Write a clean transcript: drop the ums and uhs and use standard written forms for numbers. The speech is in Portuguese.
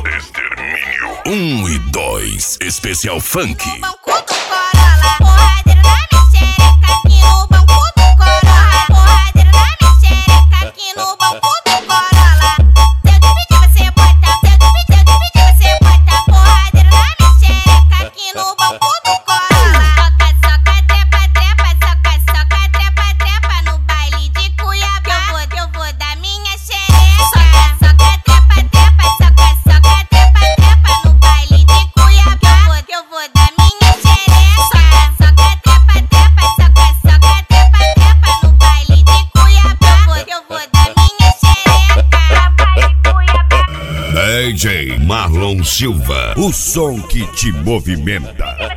Extermínio 1 e 2, especial funk. No banco do Corolla, porradeiro na minha xereca. Aqui no banco do Corolla, porradeiro na minha xereca. Aqui no banco do Corolla. Se eu dividir você bota, se eu dividir você bota. Porradeiro na minha xereca. Aqui no banco do Corolla. Soca, trepa, trepa, soca, trepa, trepa. No baile de Cuiabá eu vou dar minha xereca. Soca, trepa, trepa, soca, trepa, trepa. No baile de Cuiabá eu vou dar minha xereca. Soca, trepa, trepa, soca, trepa, trepa. No baile de Cuiabá eu vou dar minha xereca. Baile Cuiabá. DJ Marlon Silva, o som que te movimenta.